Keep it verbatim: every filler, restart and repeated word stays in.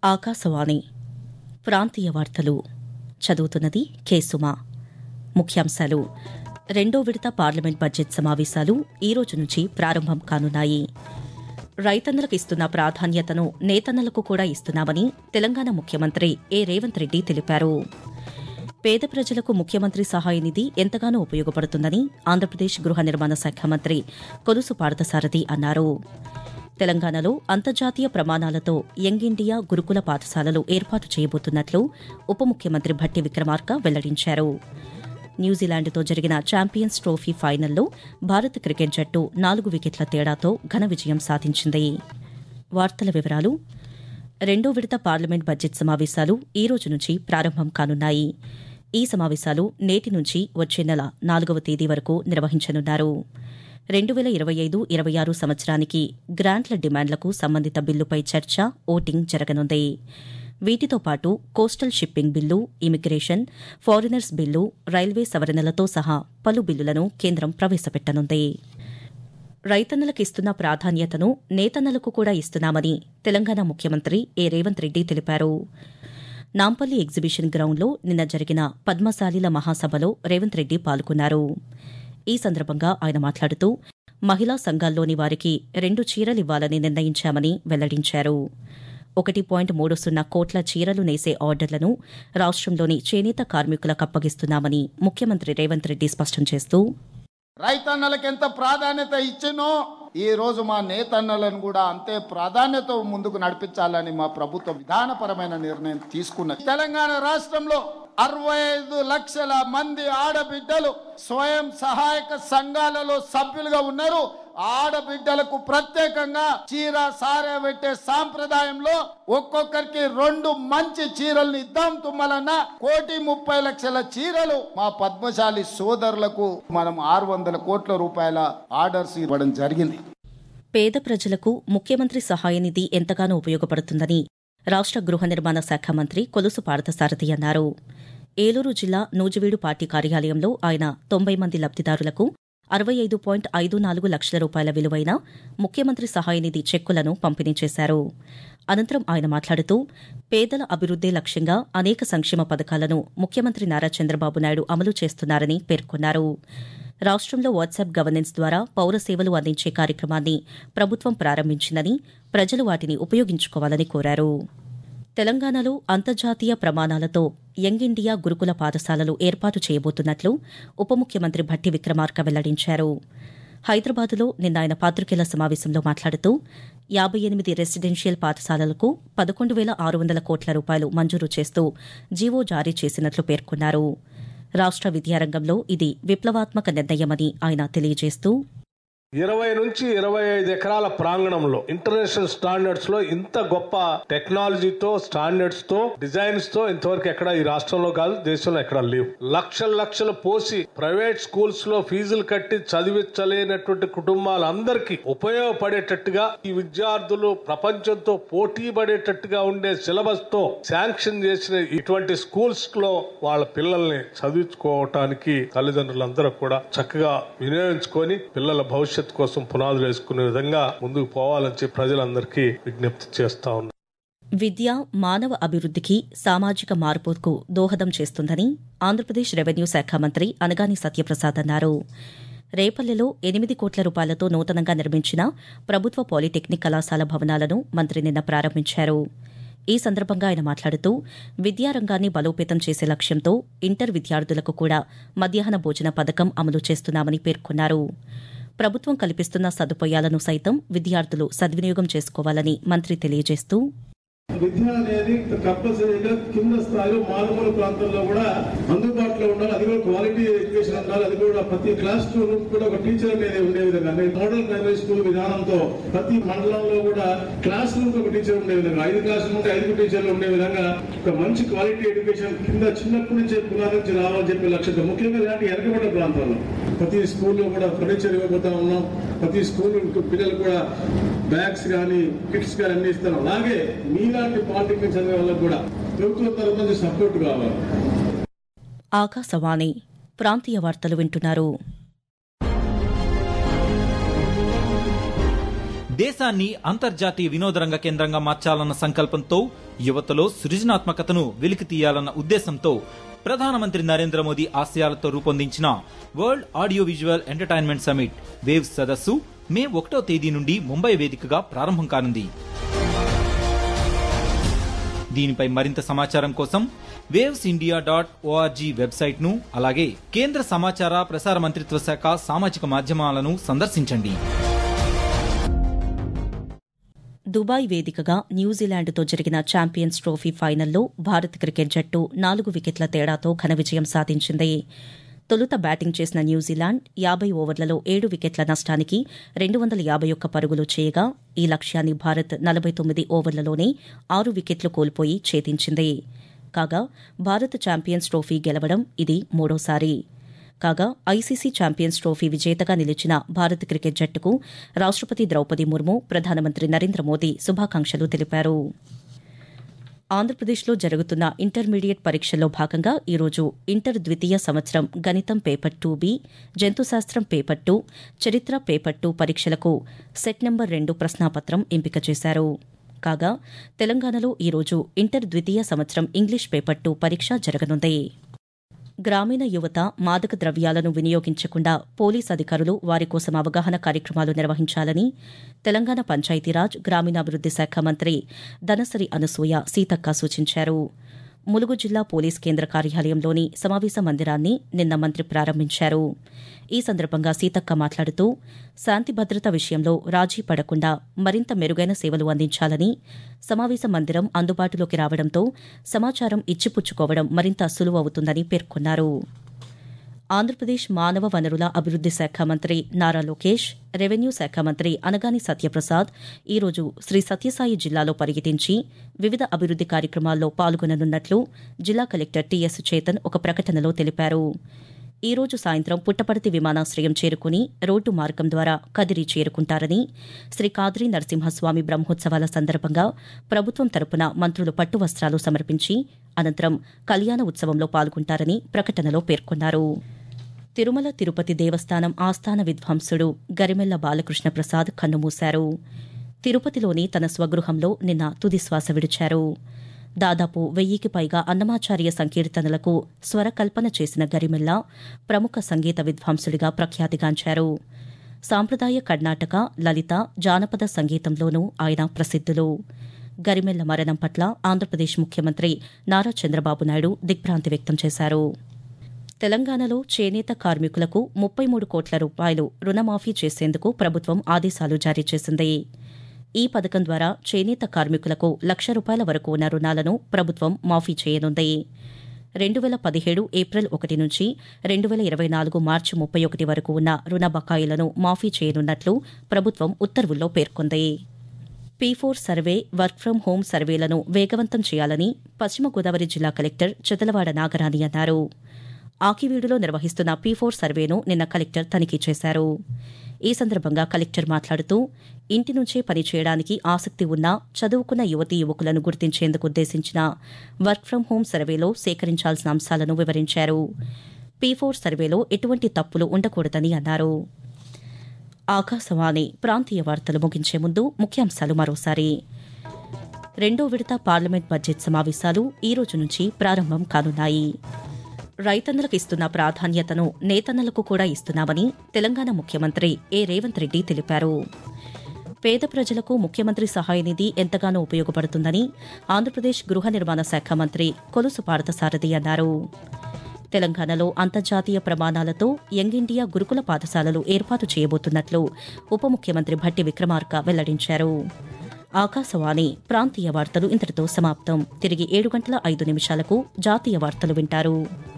ఆకాశవాణి ప్రాంతీయ వార్తలు చదువుతున్నది కేసుమా. ముఖ్యాంశాలు: రెండో విడత పార్లమెంట్ బడ్జెట్ సమావేశాలు ఈ రోజు నుంచి ప్రారంభం కానున్నాయి. రైతన్నలకు ఇస్తున్న ప్రాధాన్యతను నేతన్నలకు కూడా ఇస్తున్నామని తెలంగాణ ముఖ్యమంత్రి ఏ రేవంత్ రెడ్డి తెలిపారు. పేద ప్రజలకు ముఖ్యమంత్రి సహాయ నిధి ఎంతగానో ఉపయోగపడుతుందని ఆంధ్రప్రదేశ్ గృహ నిర్మాణ శాఖ మంత్రి కొలుసు పార్థసారథి అన్నారు. తెలంగాణలో అంతర్జాతీయ ప్రమాణాలతో యంగ్ ఇండియా గురుకుల పాఠశాలలు ఏర్పాటు చేయబోతున్నట్లు ఉప ముఖ్యమంత్రి భట్టి విక్రమార్క వెల్లడించారు. న్యూజిలాండ్తో జరిగిన ఛాంపియన్స్ ట్రోఫీ ఫైనల్లో భారత క్రికెట్ జట్టు నాలుగు వికెట్ల తేడాతో ఘన విజయం సాధించింది. వార్తల వివరాలు: రెండో విడత పార్లమెంట్ బడ్జెట్ సమావేశాలు ఈ రోజు నుంచి ప్రారంభం కానున్నాయి. ఈ సమావేశాలు నేటి నుంచి వచ్చే నెల నాలుగవ తేదీ వరకు నిర్వహించనున్నారు. రెండు వేల ఇరవై ఐదు ఇరవై ఆరు సంవత్సరానికి గ్రాంట్ల డిమాండ్లకు సంబంధిత బిల్లుపై చర్చ, ఓటింగ్ జరగనుంది. వీటితో పాటు coastal shipping bill, immigration, foreigners bill, railway సవరణలతో సహా పలు బిల్లులను కేంద్రం ప్రవేశపెట్టనుంది. రైతన్నలకు ఇస్తున్న ప్రాధాన్యతను నేతన్నలకు కూడా ఇస్తున్నామని తెలంగాణ ముఖ్యమంత్రి ఏ రేవంత్ రెడ్డి తెలిపారు. నాంపల్లి ఎగ్జిబిషన్ గ్రౌండ్లో నిన్న జరిగిన పద్మశాలీల మహాసభలో రేవంత్ రెడ్డి పాల్గొన్నారు. ఈ సందర్భంగా ఆయన మాట్లాడుతూ మహిళా సంఘాల్లోని వారికి రెండు చీరలివ్వాలని నిర్ణయించామని వెల్లడించారు. ఒకటి పాయింట్ మూడు సున్నా కోట్ల చీరలు నేసే ఆర్డర్లను రాష్ట్రంలోని చేనేత కార్మికులకు అప్పగిస్తున్నామని ముఖ్యమంత్రి రేవంత్ రెడ్డి స్పష్టం చేస్తూ, రైతన్నలకు ఎంత ప్రాధాన్యత ఇచ్చినో ఈ రోజు మా నేతన్నలను కూడా అంతే ప్రాధాన్యత ముందుకు నడిపించాలని మా ప్రభుత్వ విధానపరమైన నిర్ణయం తీసుకున్నది. తెలంగాణ రాష్ట్రంలో అరవై ఐదు లక్షల మంది ఆడబిడ్డలు స్వయం సహాయక సంఘాలలో సభ్యులుగా ఉన్నారు. ఆడబిడ్డలకు ప్రత్యేకంగా చీర సారే పెట్టే సాంప్రదాయంలో ఒక్కొక్కరికి రెండు మంచి చీరలను ఇద్దాం తుమ్మలన్నా కోటి ముప్పై లక్షల చీరలు మా పద్మశాలి సోదరులకు మనం ఆరు వందల కోట్ల రూపాయల ఆర్డర్స్ ఇవ్వడం జరిగింది. పేద ప్రజలకు ముఖ్యమంత్రి సహాయ నిధి ఎంతగానో ఉపయోగపడుతుందని రాష్ట్ర గృహ నిర్మాణ శాఖ మంత్రి కొలుసు పార్థసారథి అన్నారు. ఏలూరు జిల్లా నూజివీడు పార్టీ కార్యాలయంలో ఆయన తొంభై మంది లబ్దిదారులకు అరవై ఐదు పాయింట్ ఐదు నాలుగు లక్షల రూపాయల విలువైన ముఖ్యమంత్రి సహాయ నిధి చెక్కులను పంపిణీ చేశారు. అనంతరం ఆయన మాట్లాడుతూ పేదల అభివృద్దే లక్ష్యంగా అనేక సంక్షేమ పథకాలను ముఖ్యమంత్రి నారా చంద్రబాబు నాయుడు అమలు చేస్తున్నారని పేర్కొన్నారు. రాష్ట్రంలో వాట్సాప్ గవర్నెన్స్ ద్వారా పౌర సేవలు అందించే కార్యక్రమాన్ని ప్రభుత్వం ప్రారంభించిందని ప్రజలు వాటిని ఉపయోగించుకోవాలని కోరారు. తెలంగాణలో అంతర్జాతీయ ప్రమాణాలతో యంగ్ ఇండియా గురుకుల పాఠశాలలు ఏర్పాటు చేయబోతున్నట్లు ఉప ముఖ్యమంత్రి భట్టి విక్రమార్క వెల్లడించారు. హైదరాబాదులో నిన్న ఆయన పాత్రికేయుల సమావేశంలో మాట్లాడుతూ యాబై ఎనిమిది రెసిడెన్షియల్ పాఠశాలలకు పదకొండు వేల ఆరు వందల కోట్ల రూపాయలు మంజూరు చేస్తూ జీవో జారీ చేసినట్లు పేర్కొన్నారు. రాష్ట్ర విద్యారంగంలో ఇది విప్లవాత్మక నిర్ణయమని ఆయన తెలియజేస్తూ, ఇరవై నుంచి ఇరవై ఐదు ఎకరాల ప్రాంగణంలో ఇంటర్నేషనల్ స్టాండర్డ్స్ లో ఇంత గొప్ప టెక్నాలజీతో స్టాండర్డ్స్ తో డిజైన్స్ తో ఇంతవరకు ఎక్కడ ఈ రాష్ట్రంలో కాదు దేశంలో ఎక్కడ లేవు. లక్షల లక్షలు పోసి ప్రైవేట్ స్కూల్స్ లో ఫీజులు కట్టి చదివించలేనటువంటి కుటుంబాలందరికీ ఉపయోగపడేటట్టుగా ఈ విద్యార్థులు ప్రపంచంతో పోటీ పడేటట్టుగా ఉండే సిలబస్ తో శాంక్షన్ చేసిన ఇటువంటి స్కూల్స్ లో వాళ్ళ పిల్లల్ని చదివించుకోవటానికి తల్లిదండ్రులందరూ కూడా చక్కగా వినియోగించుకొని పిల్లల భవిష్యత్ కోసం పునాదులు వేసుకునే విధంగా ముందుకు పోవాలని చెప్పి ప్రజలందరికీ విజ్ఞప్తి చేస్తా ఉన్నారు. విద్య మానవ అభివృద్ధికి, సామాజిక మార్పుకు దోహదం చేస్తుందని ఆంధ్రప్రదేశ్ రెవెన్యూ శాఖ మంత్రి అనగాని సత్యప్రసాద్ అన్నారు. రేపల్లెలో ఎనిమిది కోట్ల రూపాయలతో నూతనంగా నిర్మించిన ప్రభుత్వ పాలిటెక్నిక్ కళాశాల భవనాలను మంత్రి నిన్న ప్రారంభించారు. ఈ సందర్భంగా ఆయన మాట్లాడుతూ విద్యారంగాన్ని బలోపేతం చేసే లక్ష్యంతో ఇంటర్ విద్యార్థులకు కూడా మధ్యాహ్న భోజన పథకం అమలు చేస్తున్నామని పేర్కొన్నారు. ప్రభుత్వం కల్పిస్తున్న సదుపాయాలను సైతం విద్యార్థులు సద్వినియోగం చేసుకోవాలని మంత్రి తెలియజేస్తూ, విద్య అనేది కంపల్సరీగా కింద స్థాయిలో మారుమూల ప్రాంతాల్లో కూడా అందుబాటులో ఉండాలి. అది కూడా క్వాలిటీ ఎడ్యుకేషన్ ఉండాలి. అది కూడా ప్రతి క్లాస్ రూమ్ కూడా ఒక టీచర్ అనేది ఉండే విధంగా మోడల్ ప్రైమరీ స్కూల్ విధానంతో ప్రతి మండలంలో కూడా క్లాస్ రూమ్ ఒక టీచర్ ఉండే విధంగా, ఐదు క్లాస్ రూమ్ ఉంటే ఐదు టీచర్లు ఉండే విధంగా ఒక మంచి క్వాలిటీ ఎడ్యుకేషన్ కింద చిన్నప్పటి నుంచే పునాది నుంచి రావాలని చెప్పే లక్ష్యంతో ముఖ్యంగా ఇలాంటి వెనకబడ్డ ప్రాంతాల్లో ప్రతి స్కూల్లో కూడా ఫర్నిచర్ ఇవ్వబోతా ఉన్నాం. ప్రతి స్కూల్ పిల్లలు కూడా బ్యాగ్స్ కానీ కిట్స్ కానీ అన్ని ఇస్తాం. అలాగే మీలాంటి పాలిటెక్నిక్ చదివే వాళ్ళకు కూడా ప్రభుత్వం తరఫు నుంచి సపోర్ట్ కావాలి. ఆకాశవాణి ప్రాంతీయ వార్తలు వింటున్నారు. దేశాన్ని అంతర్జాతీయ వినోదరంగ కేంద్రంగా మార్చాలన్న సంకల్పంతో యువతలో సృజనాత్మకతను వెలికి తీయాలన్న ఉద్దేశంతో ప్రధానమంత్రి నరేంద్ర మోదీ ఆశయాలతో రూపొందించిన world audio visual entertainment summit waves సదస్సు మే ఒకటో తేదీ నుండి ముంబై వేదికగా ప్రారంభం కానుంది. దీనిపై మరింత సమాచారం కోసం waves India dot ORG website ను అలాగే కేంద్ర సమాచార ప్రసార మంత్రిత్వ శాఖ సామాజిక మాధ్యమాలను సందర్శించండి. దుబాయ్ వేదికగా న్యూజిలాండ్తో జరిగిన ఛాంపియన్స్ ట్రోఫీ ఫైనల్లో భారత క్రికెట్ జట్టు నాలుగు వికెట్ల తేడాతో ఘన విజయం సాధించింది. తొలుత బ్యాటింగ్ చేసిన న్యూజిలాండ్ యాబై ఓవర్లలో ఏడు వికెట్ల నష్టానికి రెండు వందల యాబై ఒక్క పరుగులు చేయగా ఈ లక్ష్యాన్ని భారత్ నలభై తొమ్మిది ఓవర్లలోనే ఆరు వికెట్లు కోల్పోయి ఛేదించింది. కాగా భారత్ ఛాంపియన్స్ ట్రోఫీ గెలవడం ఇది మూడోసారి. కాగా ఐసీసీ ఛాంపియన్స్ ట్రోఫీ విజేతగా నిలిచిన భారత క్రికెట్ జట్టుకు రాష్టపతి ద్రౌపది ముర్ము, ప్రధానమంత్రి నరేంద్ర మోదీ శుభాకాంక్షలు తెలిపారు. ఆంధ్రప్రదేశ్లో జరుగుతున్న ఇంటర్మీడియట్ పరీక్షల్లో భాగంగా ఈరోజు ఇంటర్ ద్వితీయ సంవత్సరం గణితం పేపర్ టూ బి, జంతుశాస్త్రం పేపర్ టూ, చరిత్ర పేపర్ టూ పరీక్షలకు సెట్ నెంబర్ రెండు ప్రశ్నాపత్రం ఎంపిక చేశారు. కాగా తెలంగాణలో ఈరోజు ఇంటర్ ద్వితీయ సంవత్సరం ఇంగ్లీష్ పేపర్ టూ పరీక్ష జరగనుంది. గ్రామీణ యువత మాదక ద్రవ్యాలను వినియోగించకుండా పోలీస్ అధికారులు వారి కోసం అవగాహన కార్యక్రమాలు నిర్వహించాలని తెలంగాణ పంచాయతీరాజ్ గ్రామీణాభివృద్ది శాఖ మంత్రి దనసరి అనసూయ సీతక్క సూచించారు. ములుగు జిల్లా పోలీస్ కేంద్ర కార్యాలయంలోని సమావేశ మందిరాన్ని నిన్న మంత్రి ప్రారంభించారు. ఈ సందర్భంగా సీతక్క మాట్లాడుతూ శాంతి భద్రత విషయంలో రాజీ పడకుండా మరింత మెరుగైన సేవలు అందించాలని, సమావేశ మందిరం అందుబాటులోకి రావడంతో సమాచారం ఇచ్చిపుచ్చుకోవడం మరింత సులువవుతుందని పేర్కొన్నారు. ఆంధ్రప్రదేశ్ మానవ వనరుల అభివృద్ది శాఖ మంత్రి నారా లోకేష్, రెవెన్యూ శాఖ మంత్రి అనగాని సత్యప్రసాద్ ఈరోజు శ్రీ సత్యసాయి జిల్లాలో పర్యటించి వివిధ అభివృద్ది కార్యక్రమాల్లో పాల్గొననున్నట్లు జిల్లా కలెక్టర్ టీఎస్ చేతన్ ఒక ప్రకటనలో తెలిపారు. ఈ రోజు సాయంత్రం పుట్టపర్తి విమానాశ్రయం చేరుకుని రోడ్డు మార్గం ద్వారా కదిరి చేరుకుంటారని, శ్రీ కాద్రి నరసింహస్వామి బ్రహ్మోత్సవాల సందర్భంగా ప్రభుత్వం తరపున మంత్రులు పట్టు వస్త్రాలు సమర్పించి అనంతరం కళ్యాణ ఉత్సవంలో పాల్గొంటారని ప్రకటనలో పేర్కొన్నారు. తిరుమల తిరుపతి దేవస్థానం ఆస్థాన విద్వాంసుడు గరిమెల్ల బాలకృష్ణ ప్రసాద్ కన్నుమూశారు. తిరుపతిలోని తన స్వగృహంలో నిన్న తుదిశ్వాస విడిచారు. దాదాపు వెయ్యికి పైగా అన్నమాచార్య సంకీర్తనలకు స్వరకల్పన చేసిన గరిమెల్ల ప్రముఖ సంగీత విద్వాంసుడిగా ప్రఖ్యాతిగాంచారు. సాంప్రదాయ కర్ణాటక, లలిత, జానపద సంగీతంలోనూ ఆయన ప్రసిద్దులు. గరిమెల్ల మరణం పట్ల ఆంధ్రప్రదేశ్ ముఖ్యమంత్రి నారా చంద్రబాబు నాయుడు దిగ్భ్రాంతి వ్యక్తం చేశారు. తెలంగాణలో చేనేత కార్మికులకు ముప్పై మూడు కోట్ల రూపాయలు రుణమాఫీ చేసేందుకు ప్రభుత్వం ఆదేశాలు జారీ చేసింది. ఈ పథకం ద్వారా చేనేత కార్మికులకు లక్ష రూపాయల వరకు ఉన్న రుణాలను ప్రభుత్వం మాఫీ చేయనుంది. రెండు వేల పదిహేడు ఏప్రిల్ ఒకటి నుంచి రెండు వేల ఇరవై నాలుగు మార్చి ముప్పై ఒకటి వరకు ఉన్న రుణ బకాయిలను మాఫీ చేయనున్నట్లు ప్రభుత్వం ఉత్తర్వుల్లో పేర్కొంది. P four survey, work from home సర్వేలను వేగవంతం చేయాలని పశ్చిమ గోదావరి జిల్లా కలెక్టర్ చెదలవాడ నాగరాణి అన్నారు. ఆకివీడులో నిర్వహిస్తున్న పీ ఫోర్ సర్వేను నిన్న కలెక్టర్ తనిఖీ చేశారు. ఈ సందర్భంగా కలెక్టర్ మాట్లాడుతూ ఇంటి నుంచే పనిచేయడానికి ఆసక్తి ఉన్న చదువుకున్న యువతీ యువకులను గుర్తించేందుకు ఉద్దేశించిన వర్క్ ఫ్రం హోం సర్వేలో సేకరించాల్సిన అంశాలను వివరించారు. పీ ఫోర్ సర్వేలో ఎటువంటి తప్పులు ఉండకూడదని అన్నారు. ఆకాశవాణి ప్రాంతీయ వార్తలు ముగించే ముందు ముఖ్యాంశాలు మరోసారి. రెండో విడత పార్లమెంట్ బడ్జెట్ సమావేశాలు ఈ రోజు నుంచి ప్రారంభం కానున్నాయి. రైతన్నలకు ఇస్తున్న ప్రాధాన్యతను నేతన్నలకు కూడా ఇస్తున్నామని తెలంగాణ ముఖ్యమంత్రి ఏ రేవంత్ రెడ్డి తెలిపారు. పేద ప్రజలకు ముఖ్యమంత్రి సహాయ నిధి ఎంతగానో ఉపయోగపడుతుందని ఆంధ్రప్రదేశ్ గృహ నిర్మాణ శాఖ మంత్రి కొలుసు పార్థసారథి అన్నారు. తెలంగాణలో అంతర్జాతీయ ప్రమాణాలతో యంగ్ ఇండియా గురుకుల పాఠశాలలు ఏర్పాటు చేయబోతున్నట్లు ఉప ముఖ్యమంత్రి భట్టి విక్రమార్క వెల్లడించారు. ఆకాశవాణి ప్రాంతీయ వార్తలు ఇంతటితో సమాప్తం. తిరిగి ఏడు గంటల ఐదు నిమిషాలకు జాతీయ వార్తలు వింటారు.